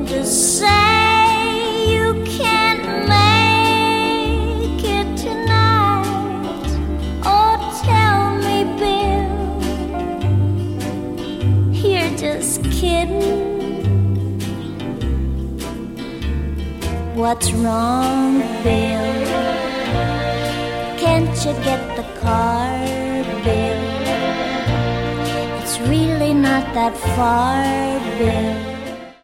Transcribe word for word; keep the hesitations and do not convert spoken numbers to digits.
Just say you can't make it tonight. Oh, tell me, Bill, you're just kidding. What's wrong, Bill? Can't you get the car, Bill? It's really not that far, Bill.